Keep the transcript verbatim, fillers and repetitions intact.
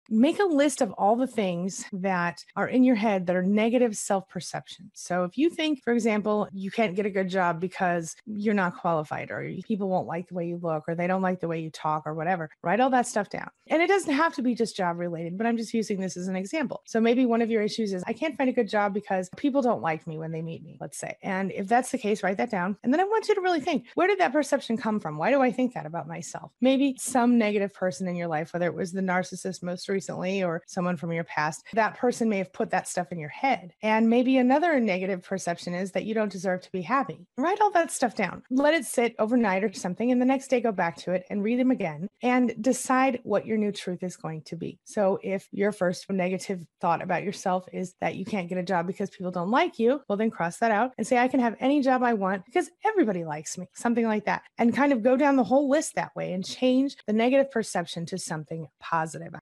Make a list of all the things that are in your head that are negative self-perception. So if you think, for example, you can't get a good job because you're not qualified or people won't like the way you look or they don't like the way you talk or whatever, write all that stuff down. And it doesn't have to be just job related, but I'm just using this as an example. So maybe one of your issues is I can't find a good job because people don't like me when they meet me, let's say. And if that's the case, write that down. And then I want you to really think, where did that perception come from? Why do I think that about myself? Maybe some negative person in your life, whether it was the narcissist most recently or someone from your past, that person may have put that stuff in your head. And maybe another negative perception is that you don't deserve to be happy. Write all that stuff down. Let it sit overnight or something. And the next day, go back to it and read them again and decide what your new truth is going to be. So if your first negative thought about yourself is that you can't get a job because people don't like you, well, then cross that out and say, I can have any job I want because everybody likes me, something like that. And kind of go down the whole list that way and change the negative perception to something positive.